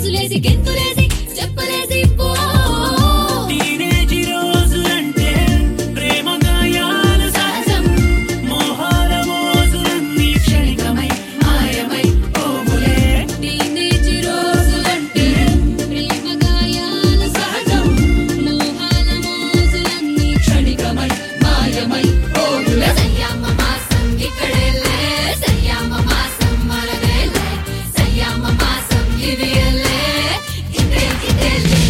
గాజులేసి గెంతులేసి చెప్పలేసి పో టీనేజీ రోజులంటే ప్రేమ గాయాలు సహజం మోహాల మోజులన్నీ క్షణికమై మాయమై పోవులే టీనేజీ రోజులంటే ప్రేమ గాయాలు సహజం మోహాల మోజులన్నీ క్షణికమై మాయమై పోవులే సయ్యామ మాసం ఇక్కడేలే సయ్యామ మాసం మనదేలే సయ్యామ మాసం ఇది ఎల్లే ఇదేలే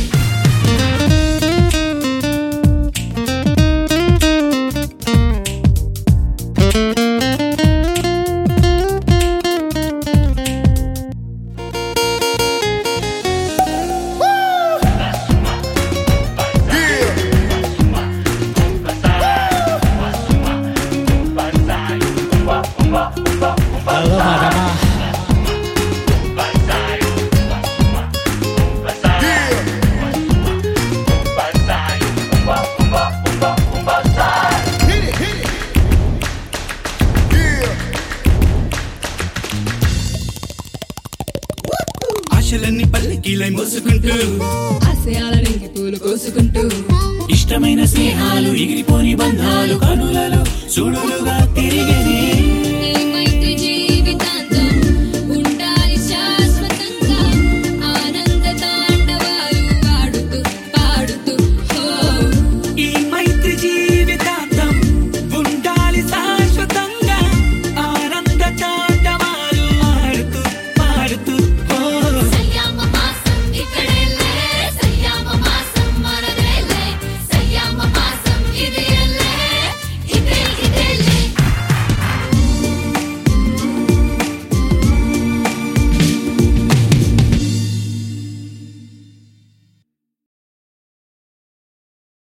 ఆశలన్నీ పల్లకీలై మోసుకుంటూ ఆశయాలని పూలు కోసుకుంటూ ఇష్టమైన స్నేహాలు ఎగిరిపోని బంధాలు కనులలో చూడులుగా తిరిగే